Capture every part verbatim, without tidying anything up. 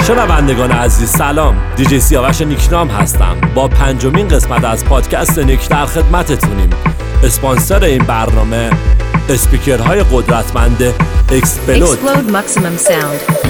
شنوندگان عزیز سلام، دیجی سیاوش نیکنام هستم. با پنجمین قسمت از پادکست نیک در خدمتتونیم. اسپانسر این برنامه اسپیکرهای قدرتمند اکسپلود. Explode Maximum Sound.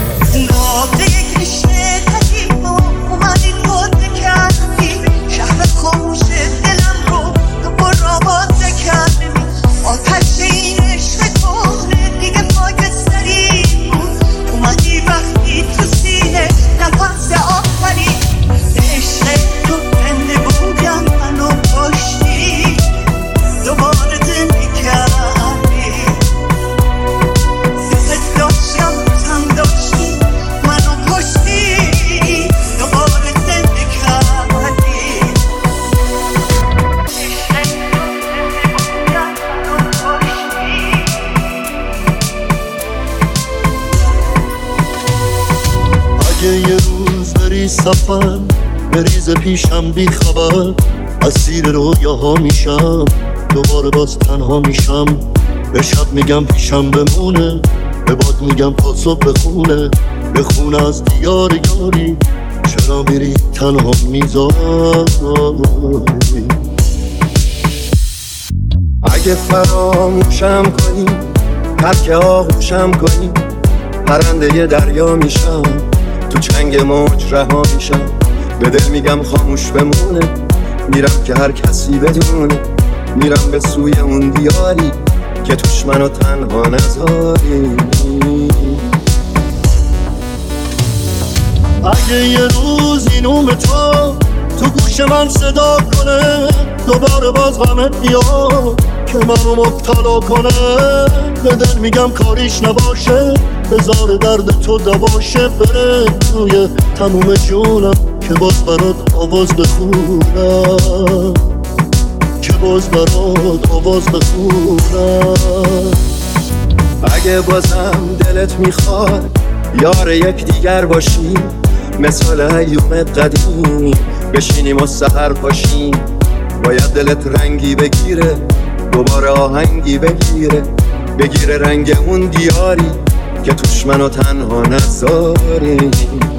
یه روز بری سفر بریز پیشم بی خبر، اسیر رویاها میشم، دوباره باز تنها میشم. به شب میگم پیشم بمونه، به باد میگم پاسو بخونه، بخونه از دیار یاری، چرا میری تنها میذاری. اگه فراموشم کنی، ترک آغوشم کنی، پرنده ی دریا میشم، تو چنگ موج رها میشم. به دل میگم خاموش بمونه، میرم که هر کسی بدونه، میرم به سوی اون دیاری که توش منو تنها نذاری. اگه یه روز این نوم تو تو گوش من صدا کنه، دوباره باز غمت بیاد که منو مبتلا کنه، به دل میگم کاریش نباشه، بذار درد تو دواشه، بره توی تموم جونم که باز برات آواز بخونم، که باز برات آواز بخونم. اگه بازم دلت میخواد یار یک دیگر باشی، مثال ایوم قدیم بشینیم و سحر پاشیم، باید دلت رنگی بگیره، دوباره آهنگی بگیره، بگیره رنگ اون دیاری که توش منو تنها نذاری.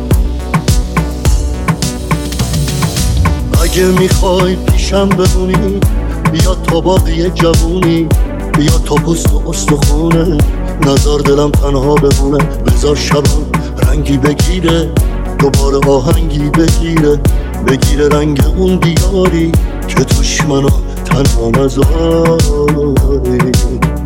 اگه میخوای پیشم بمونی، بیا تا باقی جوونی، بیا تا پوست و استخونه، نذار دلم تنها بمونه، بذار شبم رنگی بگیره، دوباره آهنگی بگیره، بگیره رنگ اون دیاری که توش منو تنها نذاری.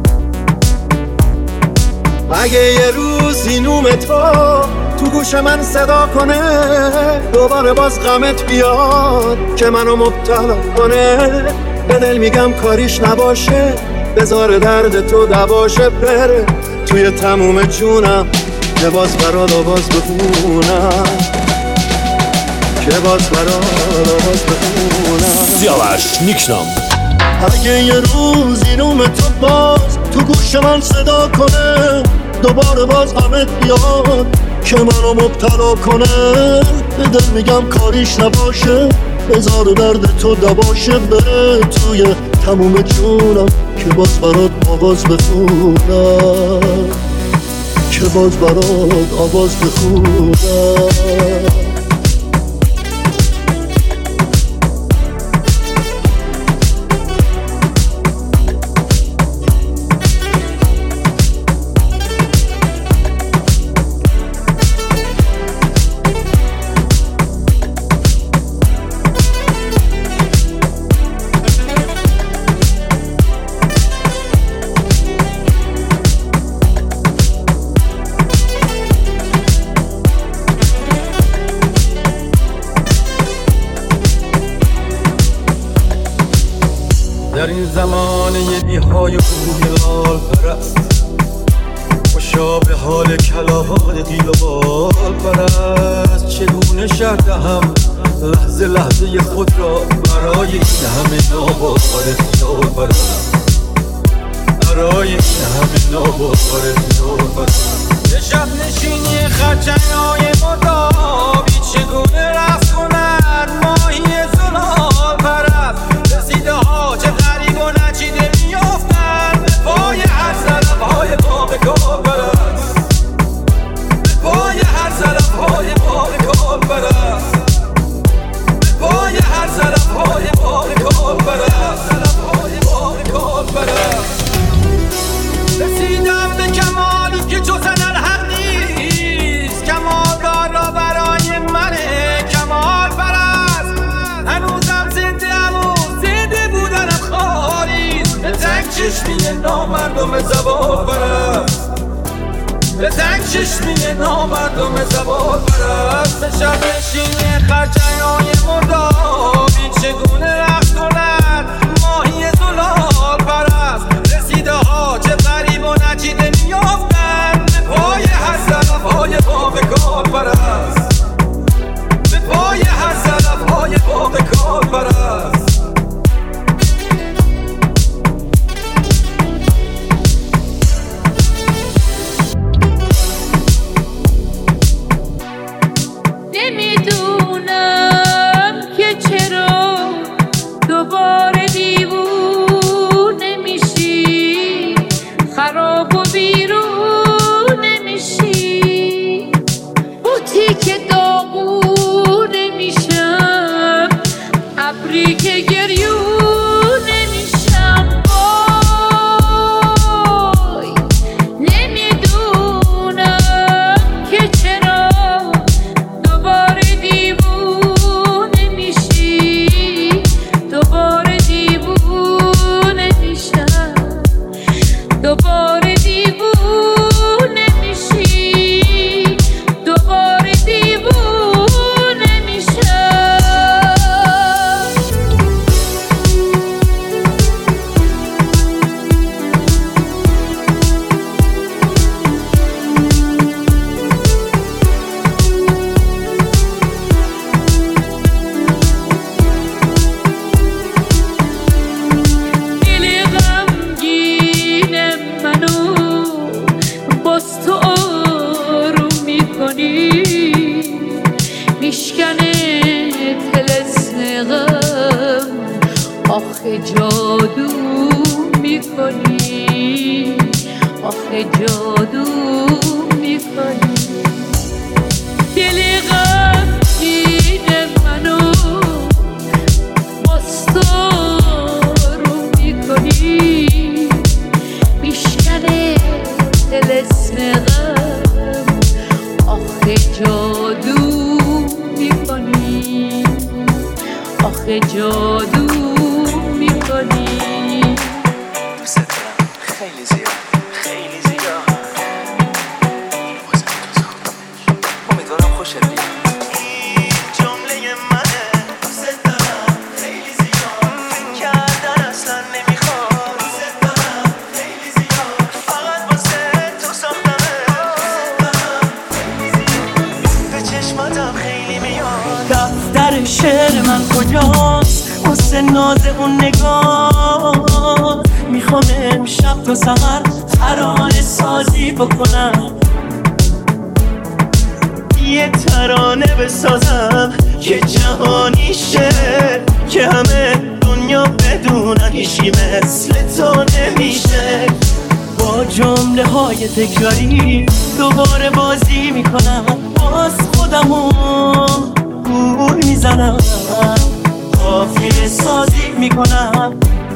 اگه یه روز این نوم تو تو گوش من صدا کنه، دوباره باز غمت بیاد که منو مبتلا کنه، به دل میگم کاریش نباشه، بذار درد تو دواشه، بره توی تموم جونم که باز برات آواز بخونم، که باز برات آواز بخونم. سیاوش نیکنام. اگه یه روز این نوم تو باز تو گوش من صدا کنه، دوباره باز غمت بیاد که منو مبتلا کنه، به دل میگم کاریش نباشه، بذار درد تو دواشه، بره توی تموم جونم که باز برات آواز بخونم، که باز برات آواز بخونم. در این زمانه بیهای بویلال پرست، خوشا به حال کلاهان قیل و بال پرست، چگونه شرح دهم لحظه لحظه خود را برای این همه نابار خیال پرست، برای این همه نابار خیال پرست. به شب نشینی خرچنگ‌های مداوی چگونه رقص کند ماهی زلال پرست، رسیده ها چه غریب و نچیده میافتند به پای هر سلب‌های باغ کار پرست، به پای هر سلب‌های باغ چشمی نامردم زبان پرست، به تنگ چشمی نامردم زبان پرست، به شب شینه خرچنگ های مردابی چگونه رخت کند ماهی زلال پرست. رسیده ها چه غریب و نچیده میافتند به پای هر سلف های باغ کار پرست، به پای هر سلف های باغ کار پرست. شعر من کجاست واسه ناز اون نگاه، میخوام امشب تا سحر ترانه سازی بکنم، یه ترانه بسازم که جهانی شه، که همه دنیا بدونن هیچی مثل تو نمیشه. با جمله های تکراری دوباره بازی میکنم، باز خودمو گول میزنم، قافیه سازی میکنم،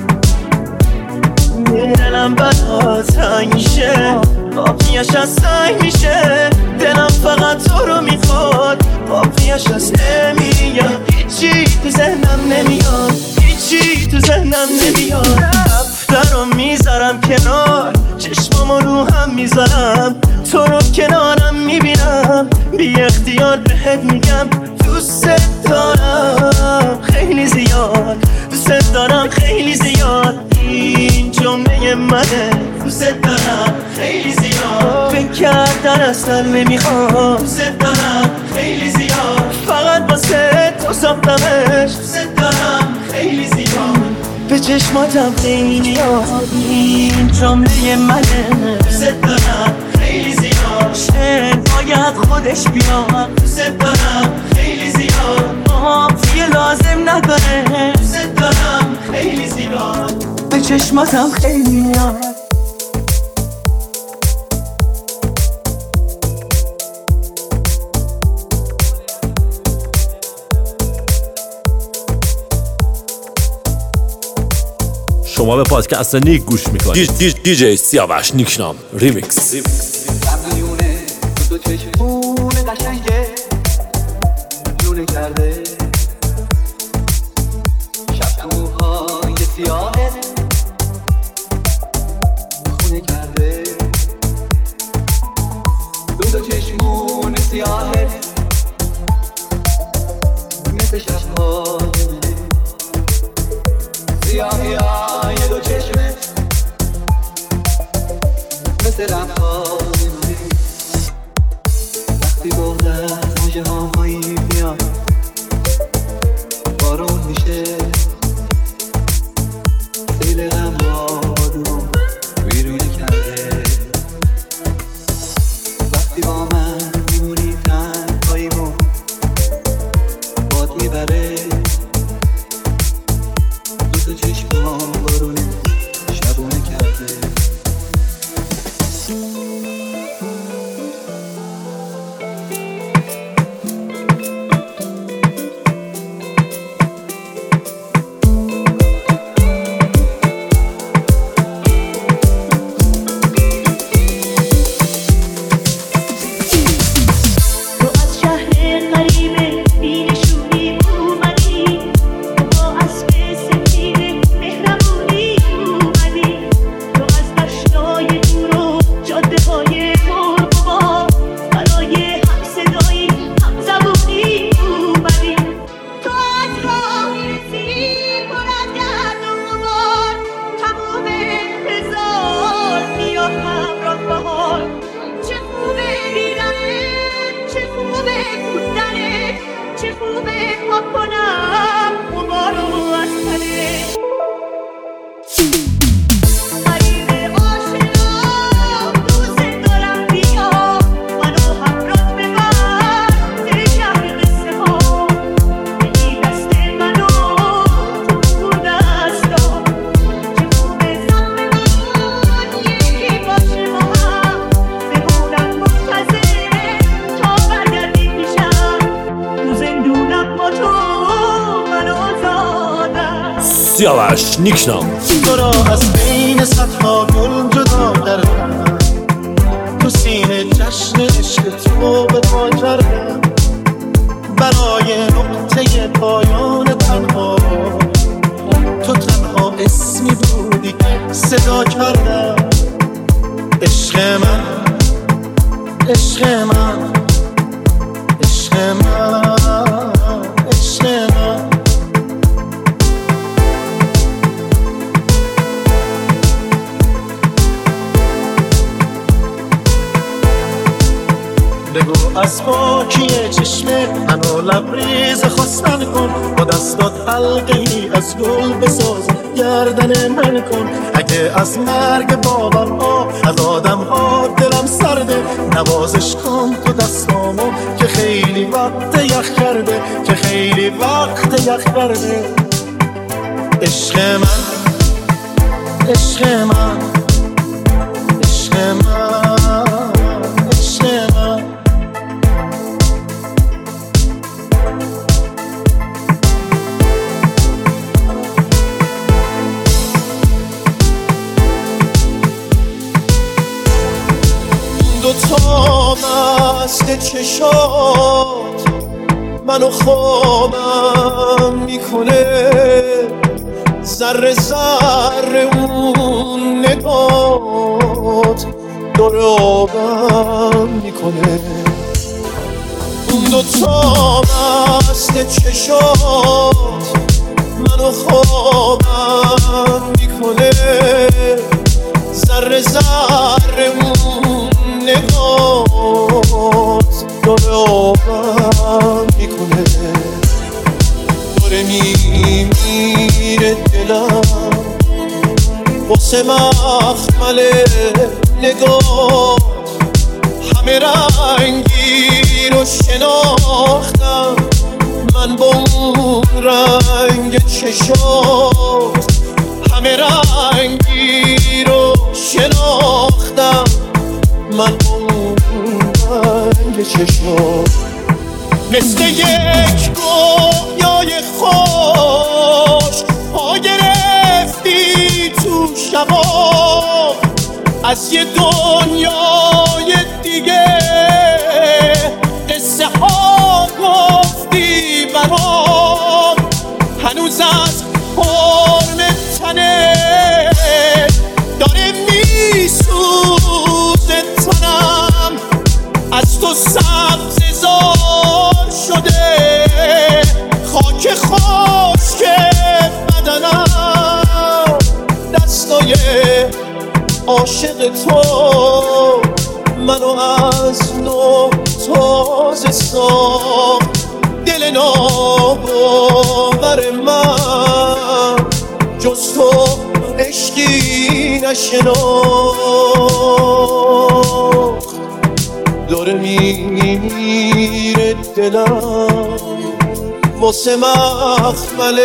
دلم بدا تنگ میشه، قافیه‌اش از سنگ میشه، دلم فقط تو رو میخواد، قافیه‌اش از نمیاد، هیچی تو ذهنم نمیاد، هیچی تو ذهنم نمیاد. دفترم میذارم کنار، چشمامو رو هم میذارم، تو رو کنارم میبینم، بی اختیار بهت میگم دوست دارم خیلی زیاد، دوست دارم خیلی زیاد، این جمله منه، دوست دارم خیلی زیاد، فکر کردن اصلا نمیخوام، دوست دارم خیلی زیاد، فقط واسه تو ساختمش، دوست دارم خیلی زیاد، به چشماتم خیلی نیاد، این جمله منه، دوست دارم خیلی زیاد، شعر باید خودش بیاد، دوست دارم خیلی زیاد، قافیه لازم نداره، دوست دارم خیلی زیاد، به چشماتم خیلی نیاد. شما به پادکست نیک گوش میکنید. دی, دی, دی جی سیاوش نیکنام ریمیکس. میونه تو تو چشمونه قشنگه لونه کرده، شب موهای سیاهه دلم خواهی منی وقتی بغد از موجه هامایی میاد بارون میشه سیل غم بادون ویرونه کرده وقتی با من میمونی تنهاییمو باد میبره دو تا چشم بارونه شبونه کرده سیاوش نیکنام. تو را از بین صدها گل جدا کردم تو سینه جشن عشق تو به پا کردم برای نقطه پایان تنها تو تنها اسمی بودی صدا کردم عشق من عشق من عشق من عشق من بگو از پاکی چشمه منو لبریز خواستن کن با دستات حلقه ای از گل بساز گردن من کن اگه از مرگ بابا از آدم ها دلم سرده نوازش کن تو دستامو که خیلی وقت یخ کرده که خیلی وقت یخ کرده عشق من عشق من عشق من عشق من دوتا مست چشات منو خوابم میکنه ذره ذره اون نگات داره آبم میکنه اون دوتا مست چشات منو خوابم میکنه ذره ذره اون نگات داره آبم میکنه داره میمیره دلم واسه مخمل نگات همه رنگی رو شناختم من با اون رنگ چشات همه رنگی رو شناختم من اون رنگ چشمات مثل یک گویای خوش پا گرفتی تو شبا از یه دنیای دیگه قصه ها گفتی برام هنوز از حرم تنه داره میسوزه تنم از تو سبز زار شده خاک خشک بدنم دستای عاشق تو منو از نو تازه ساخت دل ناباور من جز تو عشقی نشناخت داره میره دلم واسه مخمل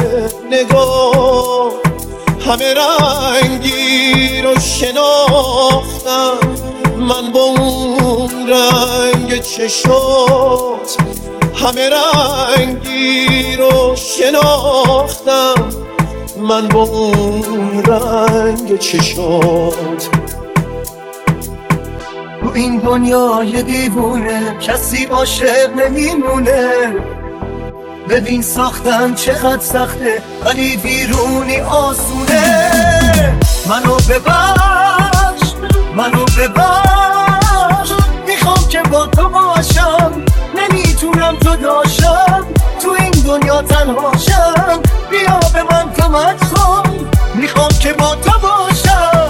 نگاه همه رنگی رو شناختم من با اون رنگ چشات همه رنگی رو شناختم من با اون رنگ چشات تو این دنیای دیوونه کسی عاشق نمیمونه ببین ساختن چقدر سخته ولی بیرونی آسونه منو ببخش منو ببخش میخوام که با تو باشم نمیتونم جداشم تو این دنیا تنهاشم بیا به من کمک کن میخوام که با تو باشم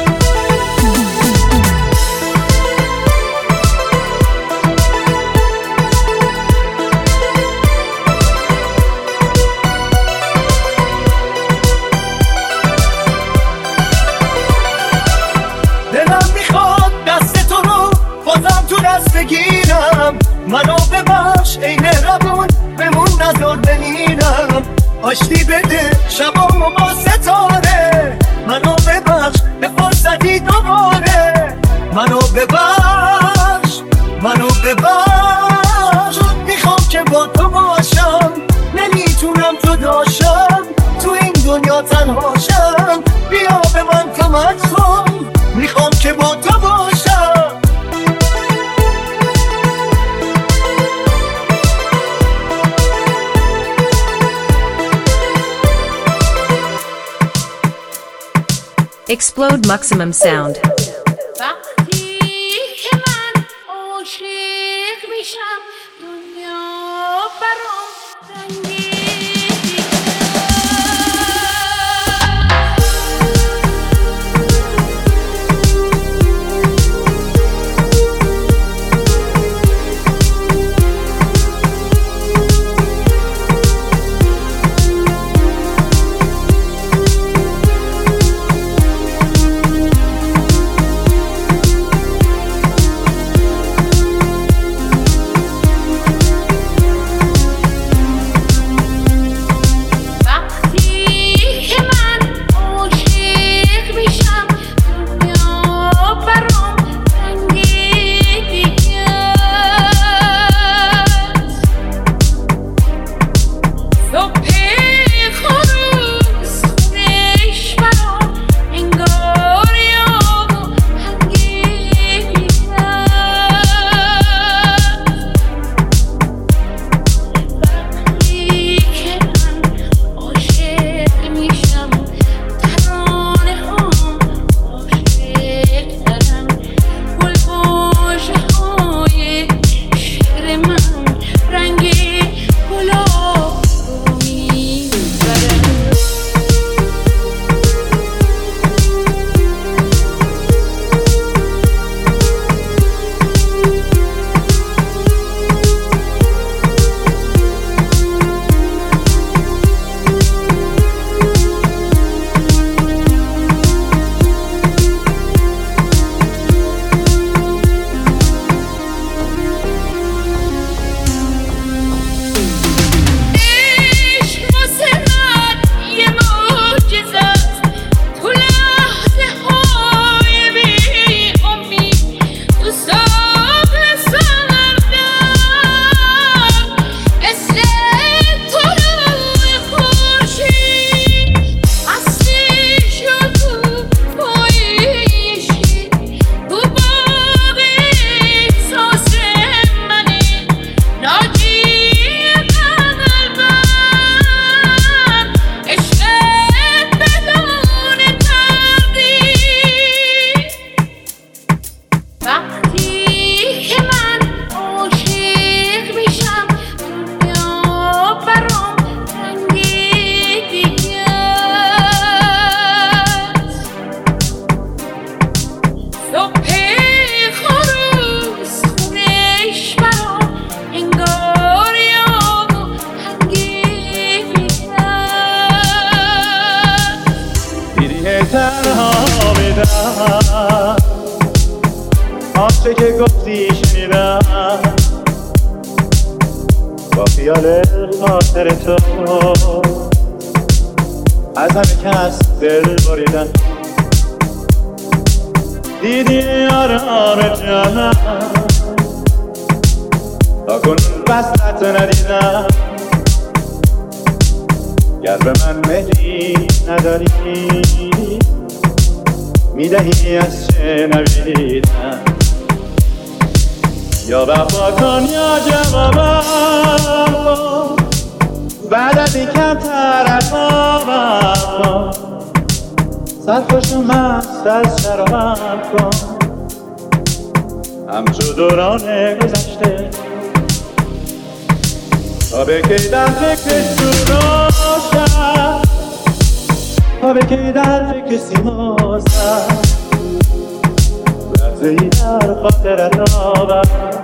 بگیرم منو ببخش ای مهربون بمون نظر بمیرم آشتی بده شبامو با ستاره منو ببخش به فرصتی دوباره منو ببخش منو ببخش میخوام که با تو باشم نمیتونم جداشم تو این دنیا تنهاشم بیا به من کمک کن میخوام که با تو باشم Explode Maximum Sound. وقتی که من عاشق میشم دنیا برام رنگی تنها میدم آنچه که گفتی شنیدم با خیال خاطر تو از همه کس دل بریدم دیدی آرام جانم تا کنون وصلت ندیدم گر به من مهری نداری میدهی از چه نبیدم یا وفا کن یا جوابم کن بعد از این کمتر عذابم کن سرخوش و مست از شرابم کن همچو دوران گذشته تا به کی در فکر سراشم تا به کی در فکر سیمازم لحظه ای در خاطرت آورم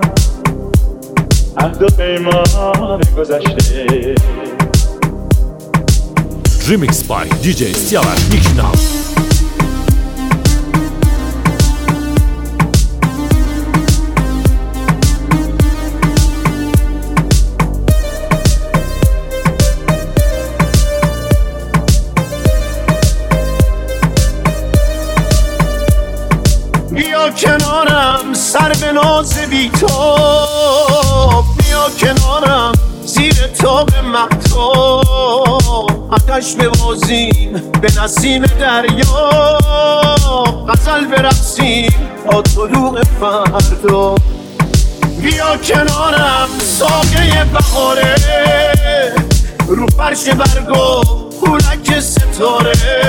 عهد و پیمان گذشته. ریمیکس بای دی جی سیاوش نیکنام. بیا کنارم سر به ناز بی تو بیا کنارم زیر تاب مهتاب آتش ببازیم به نسیم دریا غزل برقصیم تا طلوع فردا بیا کنارم ساقه بهاره رو فرش برگا پولک ستاره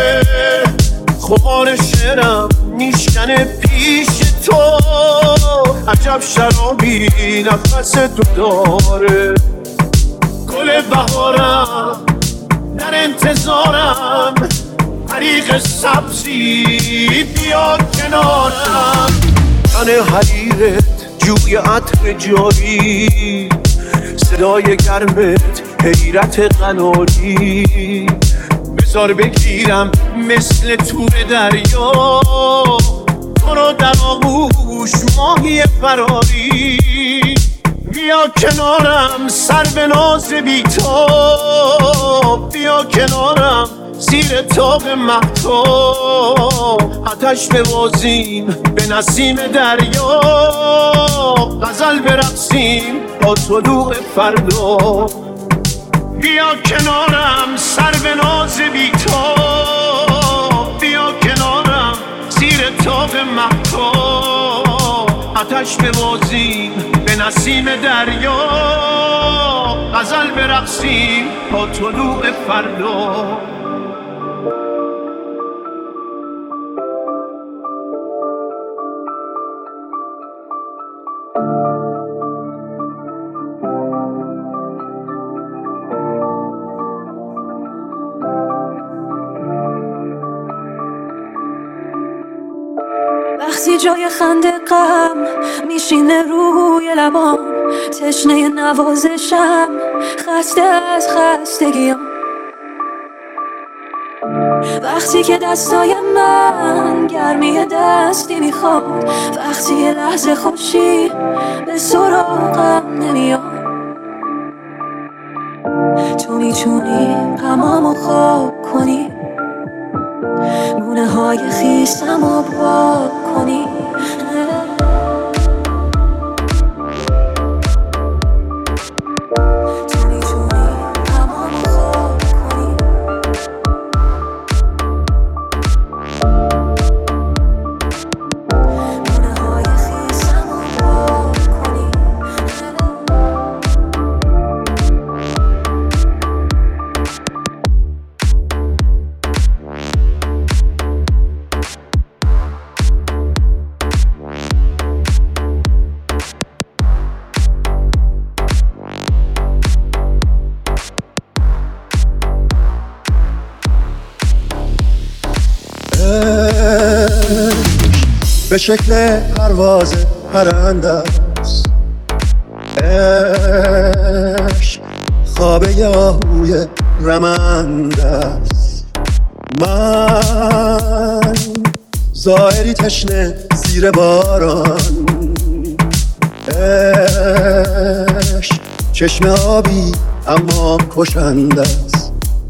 خمار شعرم میشکنه پیش تو عجب شرابی نفس تو داره گل بهارم در انتظارم طریق سبزی بیا کنارم تن حریرت جوی عطر جاری صدای گرمت حیرت قناری بذار بگیرم مثل تور دریا تو رو در آغوش ماهی فراری بیا کنارم سر به ناز بی تو بیا کنارم زیر تاب مهتاب آتش ببازیم به نسیم دریا غزل برقصیم تا طلوع فردا بیا کنارم سر به ناز بی تو بیا کنارم زیر تاب مهتاب آتش ببازیم به نسیم دریا غزل برقصیم تا طلوع فردا وقتی جای خنده غم میشینه روی لبام تشنه نوازشم خسته از خستگیام وقتی که دستای من گرمی دستی میخواد وقتی یه لحظه خوشی به سراغم نمیاد تو میتونی غمامو خواب کنی گونه های خیسم رو پاک کنی تو میتونی غمامو خواب کنی گونه های خیسم رو پاک کنی به شکل پرواز پرنده است عشق خواب یاهوی رمنده است من ظاهری تشنه زیر باران، عشق چشم آبی اما کشنده است.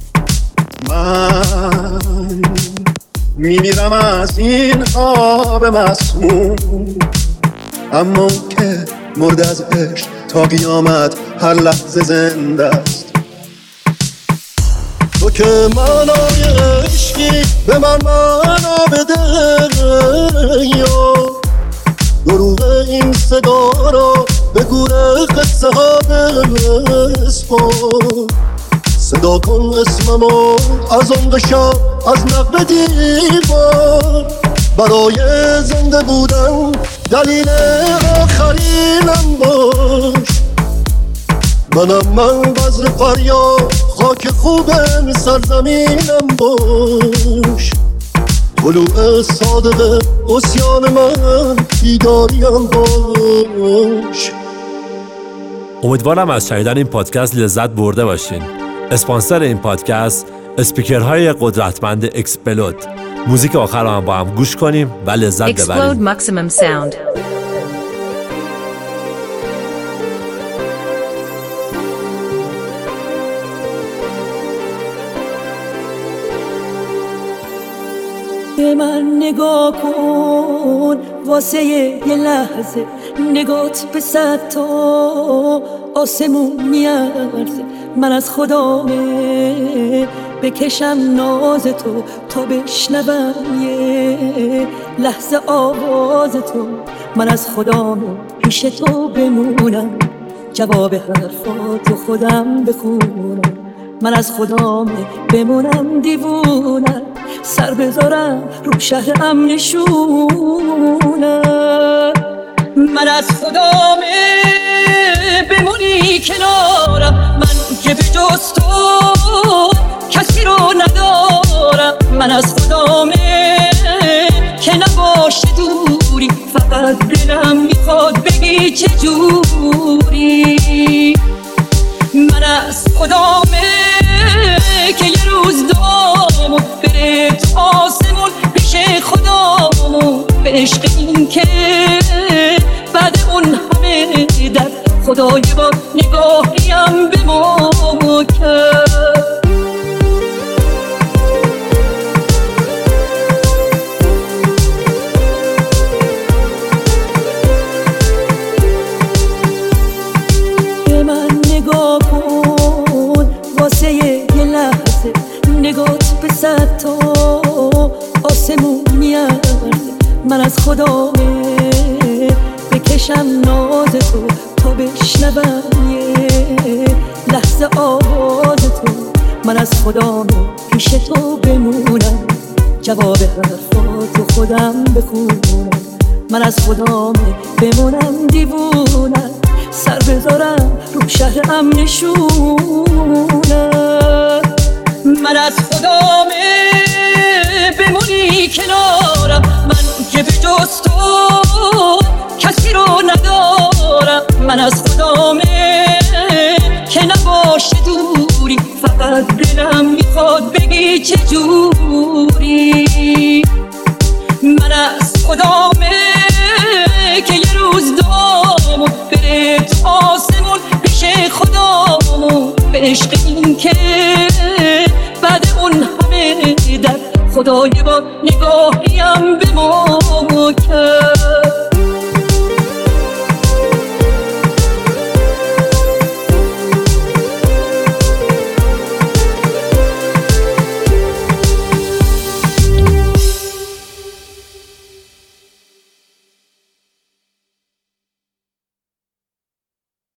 من میمیرم از این آب مسموم، اما که مرد از عشق تا قیامت هر لحظه زنده است. تو که معنای عشقی به من معنا بده، یا دروغ این صدا را به گور قصه ها بسپار. صدا کن اسممو از اون شب از نقب دیوار، برای زنده بودن دلیل آخرینم باش. منم من بذر فریاد خاک خوبم سرزمینم باش. طلوع صادق عصیان من بیداریم باش. امیدوارم از شنیدن این پادکست لذت برده باشین. اسپانسر این پادکست اسپیکرهای قدرتمند اکسپلود. موزیک آخر رو هم با هم گوش کنیم و لذت Explode ببریم. Maximum Sound. به من نگاه کن واسه یه لحظه، نگات به صد تا آسمون میارزه. من از خدامه بکشم ناز تو تا بشنوم یه لحظه آواز تو. من از خدامه پیش تو بمونم، جواب حرفاتو خودم بخونم. من از خدامه بمونم دیوونم، سر بذارم رو شهر امنشونم. من از خدامه بمونی کنارم، من که به جز تو کسی رو ندارم. من از خدامه که نباشه دوری، فقط دلم میخواد بگی چجوری. من از خدامه که یه روز دامون بره تو آسمون پیش خدامون، به عشق این که بعد اون همه در خدای با نگاهیم به ما کرد. به من نگاه کن واسه یه لحظه، نگات به صد تا آسمون میارزه. من از خدامه بکشم ناز تو تا بشنوم یه لحظه آواز تو. من از خدامه پیش تو بمونم، جواب حرفاتو خودم بخونم. من از خدامه بمونم دیوونم، سر بذارم رو شهر امنشونم. من از خدامه بمونی کنارم، من که به جز تو کسی رو ندارم. من از خدامه که نباشه دوری، فقط دلم میخواد بگی چجوری. من از خدامه که یه روز دامون بره تو آسمون پیش خدامون، به عشق این که بعد اون همه در خدای با نگاهیم به ما کرد.